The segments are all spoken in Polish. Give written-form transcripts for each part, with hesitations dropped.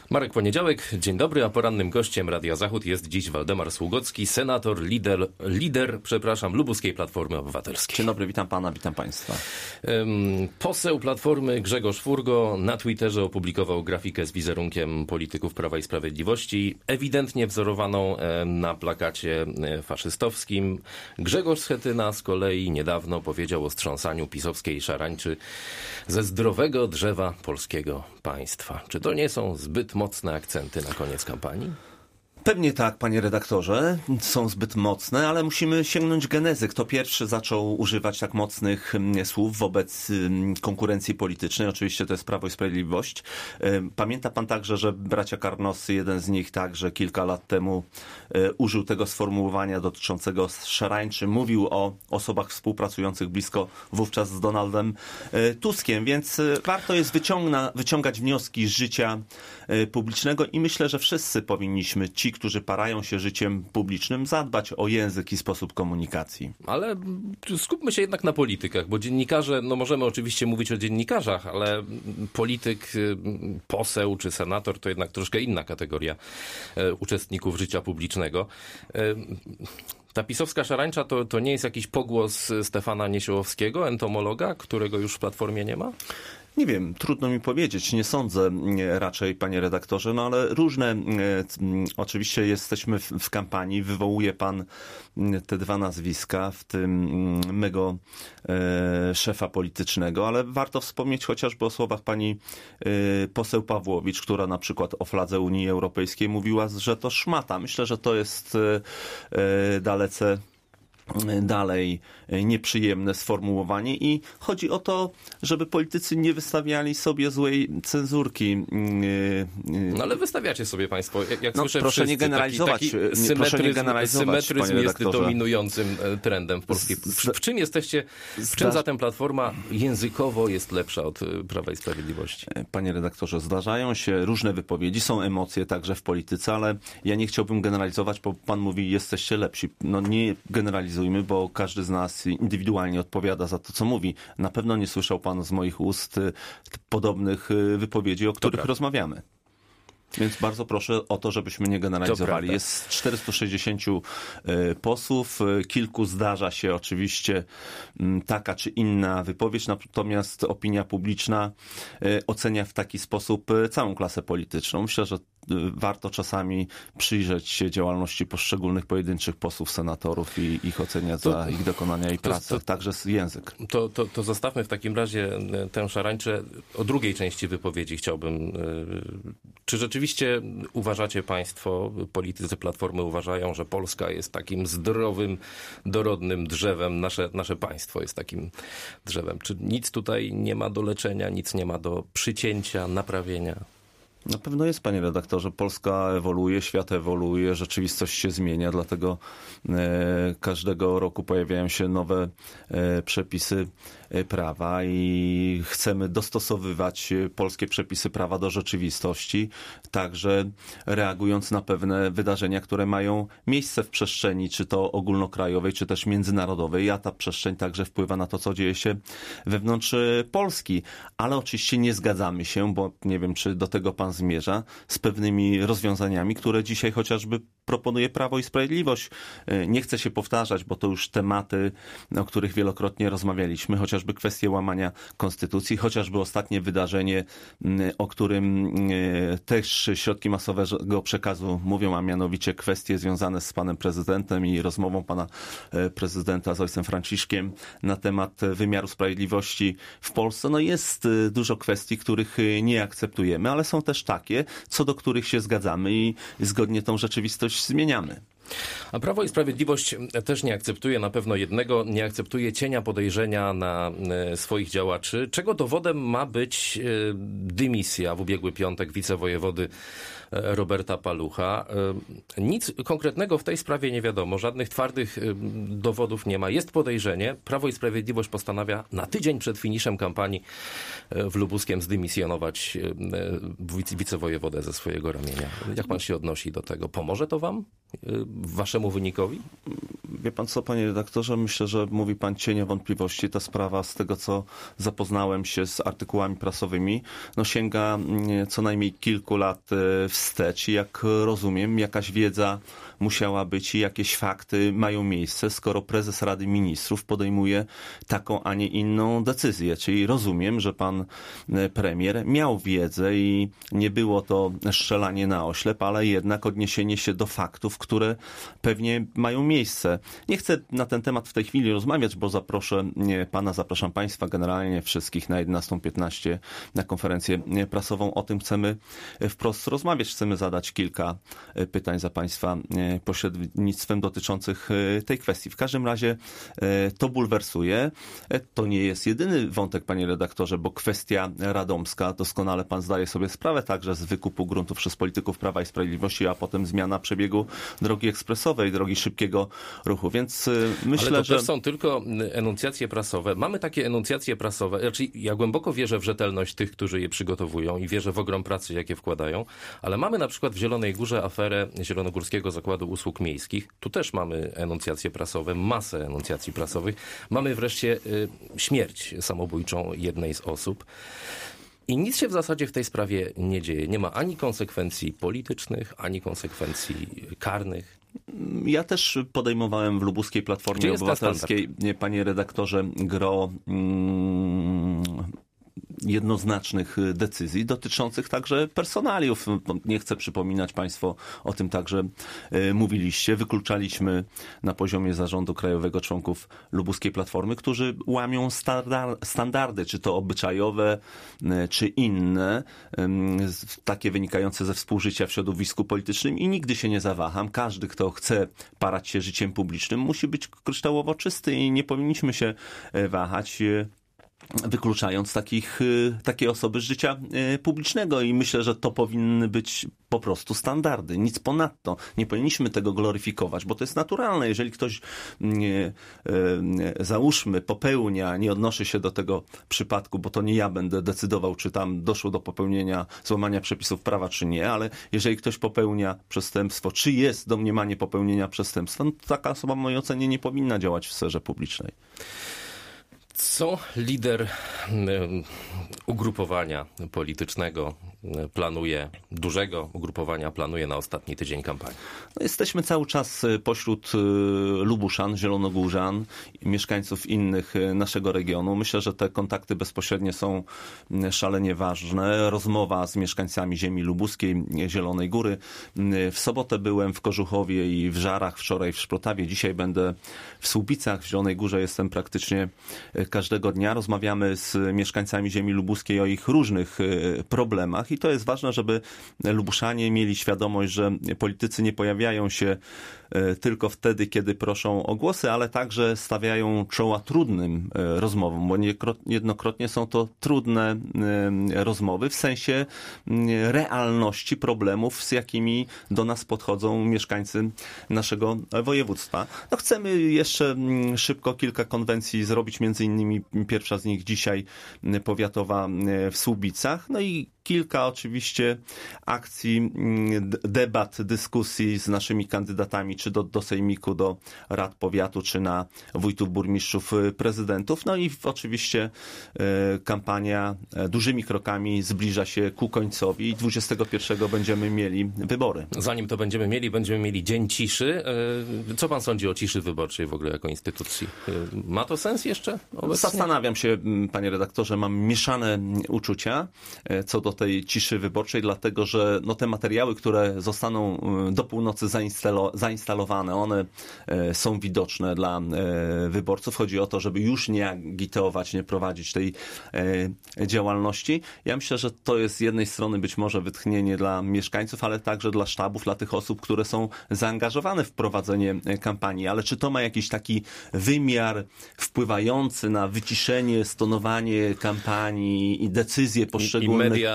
Marek Poniedziałek, dzień dobry, a porannym gościem Radia Zachód jest dziś Waldemar Sługocki, senator, lider Lubuskiej Platformy Obywatelskiej. Dzień dobry, witam pana, witam państwa. Poseł Platformy Grzegorz Furgo na Twitterze opublikował grafikę z wizerunkiem polityków Prawa i Sprawiedliwości, ewidentnie wzorowaną na plakacie faszystowskim. Grzegorz Schetyna z kolei niedawno powiedział o strząsaniu pisowskiej szarańczy ze zdrowego drzewa polskiego państwa. Czy to nie są zbyt mocne akcenty na koniec kampanii? Pewnie tak, panie redaktorze, są zbyt mocne, ale musimy sięgnąć genezy. Kto pierwszy zaczął używać tak mocnych słów wobec konkurencji politycznej? Oczywiście to jest Prawo i Sprawiedliwość. Pamięta pan także, że bracia Karnosy, jeden z nich także kilka lat temu użył tego sformułowania dotyczącego szarańczy. Mówił o osobach współpracujących blisko wówczas z Donaldem Tuskiem, więc warto jest wyciągać wnioski z życia publicznego i myślę, że wszyscy powinniśmy, ci, którzy parają się życiem publicznym, zadbać o język i sposób komunikacji. Ale skupmy się jednak na politykach, bo dziennikarze, no możemy oczywiście mówić o dziennikarzach, ale polityk, poseł czy senator to jednak troszkę inna kategoria uczestników życia publicznego. Ta pisowska szarańcza to nie jest jakiś pogłos Stefana Niesiołowskiego, entomologa, którego już w Platformie nie ma? Nie wiem, trudno mi powiedzieć, nie sądzę raczej, panie redaktorze, no ale różne, oczywiście jesteśmy w kampanii, wywołuje pan te dwa nazwiska, w tym mego szefa politycznego, ale warto wspomnieć chociażby o słowach pani poseł Pawłowicz, która na przykład o fladze Unii Europejskiej mówiła, że to szmata. Myślę, że to jest dalej nieprzyjemne sformułowanie i chodzi o to, żeby politycy nie wystawiali sobie złej cenzurki. No ale wystawiacie sobie państwo, jak słyszę proszę wszyscy, nie generalizować. Symetryzm jest dominującym trendem w polskiej. W czym zatem Platforma językowo jest lepsza od Prawa i Sprawiedliwości? Panie redaktorze, zdarzają się różne wypowiedzi, są emocje także w polityce, ale ja nie chciałbym generalizować, bo pan mówi, jesteście lepsi. No nie generalizujmy, bo każdy z nas indywidualnie odpowiada za to, co mówi. Na pewno nie słyszał pan z moich ust podobnych wypowiedzi, o których rozmawiamy. Więc bardzo proszę o to, żebyśmy nie generalizowali. Jest 460 posłów, kilku zdarza się oczywiście taka czy inna wypowiedź, natomiast opinia publiczna ocenia w taki sposób całą klasę polityczną. Myślę, że warto czasami przyjrzeć się działalności poszczególnych pojedynczych posłów, senatorów i ich oceniać za ich dokonania i pracę, także język. To zostawmy w takim razie tę szarańczę. O drugiej części wypowiedzi chciałbym. Czy rzeczywiście uważacie państwo, politycy Platformy uważają, że Polska jest takim zdrowym, dorodnym drzewem, nasze państwo jest takim drzewem? Czy nic tutaj nie ma do leczenia, nic nie ma do przycięcia, naprawienia? Na pewno jest, panie redaktorze. Polska ewoluuje, świat ewoluuje, rzeczywistość się zmienia, dlatego każdego roku pojawiają się nowe przepisy prawa i chcemy dostosowywać polskie przepisy prawa do rzeczywistości, także reagując na pewne wydarzenia, które mają miejsce w przestrzeni, czy to ogólnokrajowej, czy też międzynarodowej, a ta przestrzeń także wpływa na to, co dzieje się wewnątrz Polski. Ale oczywiście nie zgadzamy się, bo nie wiem, czy do tego pan zmierza, z pewnymi rozwiązaniami, które dzisiaj chociażby proponuje Prawo i Sprawiedliwość. Nie chcę się powtarzać, bo to już tematy, o których wielokrotnie rozmawialiśmy, chociażby kwestie łamania konstytucji, chociażby ostatnie wydarzenie, o którym też środki masowego przekazu mówią, a mianowicie kwestie związane z panem prezydentem i rozmową pana prezydenta z ojcem Franciszkiem na temat wymiaru sprawiedliwości w Polsce. No jest dużo kwestii, których nie akceptujemy, ale są też takie, co do których się zgadzamy i zgodnie tą rzeczywistość zmieniamy. A Prawo i Sprawiedliwość też nie akceptuje na pewno jednego, nie akceptuje cienia podejrzenia na swoich działaczy, czego dowodem ma być dymisja w ubiegły piątek wicewojewody Roberta Palucha. Nic konkretnego w tej sprawie nie wiadomo, żadnych twardych dowodów nie ma. Jest podejrzenie. Prawo i Sprawiedliwość postanawia na tydzień przed finiszem kampanii w Lubuskiem zdymisjonować wicewojewodę ze swojego ramienia. Jak pan się odnosi do tego? Pomoże to wam? Waszemu wynikowi? Wie pan co, panie redaktorze, myślę, że mówi pan cienie wątpliwości. Ta sprawa, z tego co zapoznałem się z artykułami prasowymi, no sięga co najmniej kilku lat wstecz i jak rozumiem, jakaś wiedza musiała być i jakieś fakty mają miejsce, skoro prezes Rady Ministrów podejmuje taką, a nie inną decyzję. Czyli rozumiem, że pan premier miał wiedzę i nie było to strzelanie na oślep, ale jednak odniesienie się do faktów, które pewnie mają miejsce. Nie chcę na ten temat w tej chwili rozmawiać, bo zapraszam państwa, generalnie wszystkich na 11:15 na konferencję prasową. O tym chcemy wprost rozmawiać. Chcemy zadać kilka pytań za państwa pośrednictwem dotyczących tej kwestii. W każdym razie to bulwersuje. To nie jest jedyny wątek, panie redaktorze, bo kwestia radomska, doskonale pan zdaje sobie sprawę także z wykupu gruntów przez polityków Prawa i Sprawiedliwości, a potem zmiana przebiegu drogi ekspresowej, drogi szybkiego ruchu, więc myślę, ale to że... też są tylko enuncjacje prasowe. Mamy takie enuncjacje prasowe, znaczy ja głęboko wierzę w rzetelność tych, którzy je przygotowują i wierzę w ogrom pracy, jakie wkładają, ale mamy na przykład w Zielonej Górze aferę Zielonogórskiego Zakładu Usług Miejskich. Tu też mamy enuncjacje prasowe, masę enuncjacji prasowych. Mamy wreszcie śmierć samobójczą jednej z osób. I nic się w zasadzie w tej sprawie nie dzieje. Nie ma ani konsekwencji politycznych, ani konsekwencji karnych. Ja też podejmowałem w Lubuskiej Platformie Obywatelskiej, panie redaktorze, gro jednoznacznych decyzji dotyczących także personaliów. Nie chcę przypominać, państwo o tym także mówiliście. Wykluczaliśmy na poziomie zarządu krajowego członków Lubuskiej Platformy, którzy łamią standardy, czy to obyczajowe, czy inne, takie wynikające ze współżycia w środowisku politycznym i nigdy się nie zawaham. Każdy, kto chce parać się życiem publicznym, musi być kryształowo czysty i nie powinniśmy się wahać, wykluczając takie osoby z życia publicznego i myślę, że to powinny być po prostu standardy. Nic ponadto. Nie powinniśmy tego gloryfikować, bo to jest naturalne. Jeżeli ktoś załóżmy popełnia, nie odnoszę się do tego przypadku, bo to nie ja będę decydował, czy tam doszło do popełnienia, złamania przepisów prawa, czy nie, ale jeżeli ktoś popełnia przestępstwo, czy jest domniemanie popełnienia przestępstwa, no to taka osoba w mojej ocenie nie powinna działać w sferze publicznej. Co lider ugrupowania politycznego dużego ugrupowania planuje na ostatni tydzień kampanii? No, jesteśmy cały czas pośród Lubuszan, Zielonogórzan, mieszkańców innych naszego regionu. Myślę, że te kontakty bezpośrednie są szalenie ważne. Rozmowa z mieszkańcami ziemi lubuskiej, Zielonej Góry. W sobotę byłem w Kożuchowie i w Żarach, wczoraj w Szprotawie, dzisiaj będę w Słupicach. W Zielonej Górze jestem praktycznie każdego dnia. Rozmawiamy z mieszkańcami ziemi lubuskiej o ich różnych problemach i to jest ważne, żeby Lubuszanie mieli świadomość, że politycy nie pojawiają się tylko wtedy, kiedy proszą o głosy, ale także stawiają czoła trudnym rozmowom, bo niejednokrotnie są to trudne rozmowy w sensie realności problemów, z jakimi do nas podchodzą mieszkańcy naszego województwa. No, chcemy jeszcze szybko kilka konwencji zrobić, między innymi pierwsza z nich dzisiaj powiatowa w Słubicach, no i kilka oczywiście akcji, debat, dyskusji z naszymi kandydatami, czy do sejmiku, do rad powiatu, czy na wójtów, burmistrzów, prezydentów. No i oczywiście kampania dużymi krokami zbliża się ku końcowi i 21 będziemy mieli wybory. Zanim to będziemy mieli dzień ciszy. Co pan sądzi o ciszy wyborczej w ogóle jako instytucji? Ma to sens jeszcze obecnie? Zastanawiam się, panie redaktorze, mam mieszane uczucia co do tej ciszy wyborczej, dlatego że te materiały, które zostaną do północy zainstalowane, one są widoczne dla wyborców. Chodzi o to, żeby już nie agitować, nie prowadzić tej działalności. Ja myślę, że to jest z jednej strony być może wytchnienie dla mieszkańców, ale także dla sztabów, dla tych osób, które są zaangażowane w prowadzenie kampanii. Ale czy to ma jakiś taki wymiar wpływający na wyciszenie, stonowanie kampanii i decyzje poszczególnych... I media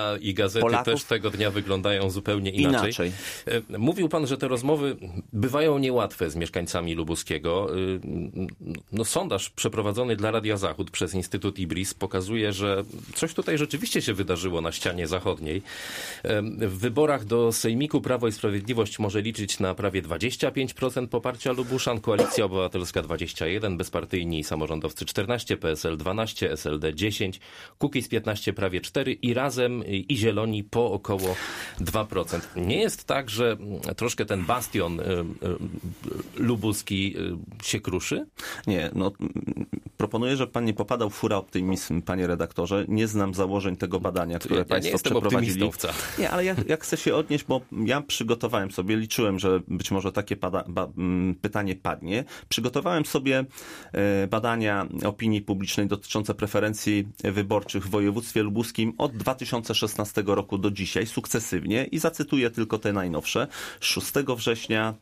media i gazety Polaków też tego dnia wyglądają zupełnie inaczej. Mówił pan, że te rozmowy bywają niełatwe z mieszkańcami Lubuskiego. No, sondaż przeprowadzony dla Radia Zachód przez Instytut Ibris pokazuje, że coś tutaj rzeczywiście się wydarzyło na ścianie zachodniej. W wyborach do Sejmiku Prawo i Sprawiedliwość może liczyć na prawie 25% poparcia Lubuszan, Koalicja Obywatelska 21%, bezpartyjni i samorządowcy 14%, PSL 12%, SLD 10%, Kukiz 15% prawie 4% i Razem i Zieloni po około 2%. Nie jest tak, że troszkę ten bastion lubuski się kruszy? Nie, no proponuję, żeby pan nie popadał w fura optymizm, panie redaktorze. Nie znam założeń tego badania, które państwo przeprowadzili. Wcale. Nie, ale ja chcę się odnieść, bo ja przygotowałem sobie, liczyłem, że być może takie pytanie padnie. Przygotowałem sobie badania opinii publicznej dotyczące preferencji wyborczych w województwie lubuskim od 2016 roku do dzisiaj, sukcesywnie i zacytuję tylko te najnowsze. 6 września,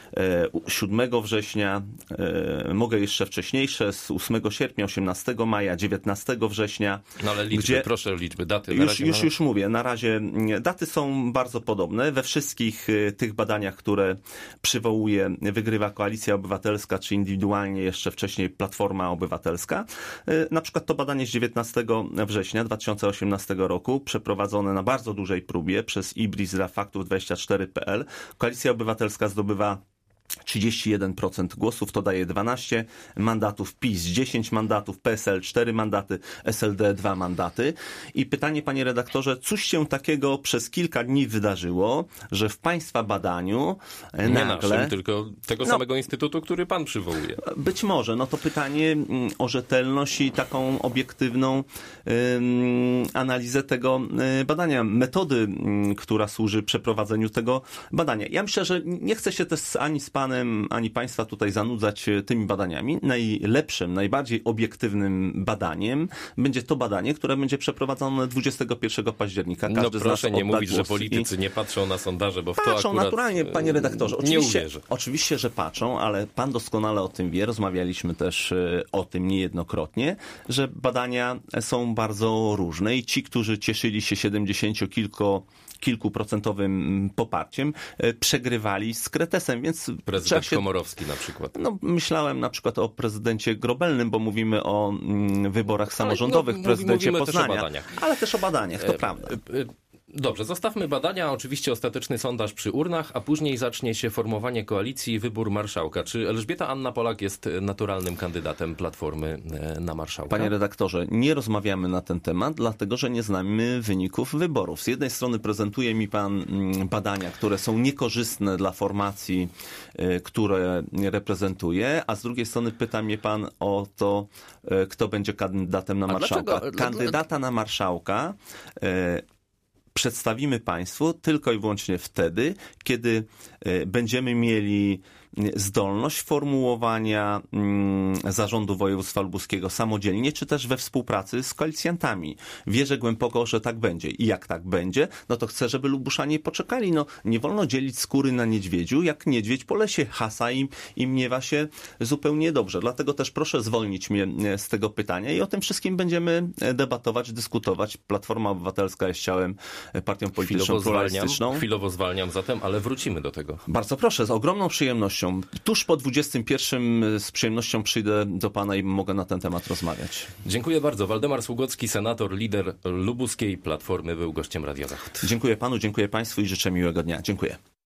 7 września, mogę jeszcze wcześniejsze, z 8 sierpnia, 18 maja, 19 września. No ale liczby, proszę liczby, daty. Już mówię, na razie daty są bardzo podobne. We wszystkich tych badaniach, które przywołuje, wygrywa Koalicja Obywatelska, czy indywidualnie jeszcze wcześniej Platforma Obywatelska. Na przykład to badanie z 19 września 2018 roku, przeprowadzone na bardzo dużej próbie przez Ibris dla Faktów24.pl. Koalicja Obywatelska zdobywa 31% głosów, to daje 12 mandatów, PiS 10 mandatów, PSL 4 mandaty, SLD 2 mandaty. I pytanie, panie redaktorze, cóż się takiego przez kilka dni wydarzyło, że w państwa badaniu nie nagle... naszym, tylko tego samego instytutu, który pan przywołuje. Być może, no to pytanie o rzetelność i taką obiektywną analizę tego badania, metody, która służy przeprowadzeniu tego badania. Ja myślę, że nie chcę się też ani z panem, ani państwa tutaj zanudzać tymi badaniami. Najlepszym, najbardziej obiektywnym badaniem będzie to badanie, które będzie przeprowadzone 21 października. Każdy proszę nie mówić, że głos politycy nie patrzą na sondaże, bo w to patrzą akurat naturalnie, panie redaktorze. Nie uwierzę. Oczywiście, że patrzą, ale pan doskonale o tym wie. Rozmawialiśmy też o tym niejednokrotnie, że badania są bardzo różne i ci, którzy cieszyli się 70-kilkuprocentowym poparciem, przegrywali z kretesem, więc prezydent Komorowski na przykład. No, myślałem na przykład o prezydencie Grobelnym, bo mówimy o wyborach samorządowych w prezydencie Poznania, ale też o badaniach, to prawda. Dobrze, zostawmy badania, oczywiście ostateczny sondaż przy urnach, a później zacznie się formowanie koalicji i wybór marszałka. Czy Elżbieta Anna Polak jest naturalnym kandydatem Platformy na marszałka? Panie redaktorze, nie rozmawiamy na ten temat, dlatego że nie znamy wyników wyborów. Z jednej strony prezentuje mi pan badania, które są niekorzystne dla formacji, które reprezentuje, a z drugiej strony pyta mnie pan o to, kto będzie kandydatem na marszałka. Kandydata na marszałka przedstawimy państwu tylko i wyłącznie wtedy, kiedy będziemy mieli zdolność formułowania zarządu województwa lubuskiego samodzielnie, czy też we współpracy z koalicjantami. Wierzę głęboko, że tak będzie. I jak tak będzie, no to chcę, żeby Lubuszanie poczekali. No, nie wolno dzielić skóry na niedźwiedziu. Jak niedźwiedź po lesie hasa i miewa się zupełnie dobrze. Dlatego też proszę zwolnić mnie z tego pytania i o tym wszystkim będziemy debatować, dyskutować. Platforma Obywatelska jest ciałem partią polityczną pluralistyczną. Chwilowo zwalniam zatem, ale wrócimy do tego. Bardzo proszę, z ogromną przyjemnością. Tuż po 21 z przyjemnością przyjdę do pana i mogę na ten temat rozmawiać. Dziękuję bardzo. Waldemar Sługocki, senator, lider lubuskiej Platformy, był gościem Radia Zachód. Dziękuję panu, dziękuję państwu i życzę miłego dnia. Dziękuję.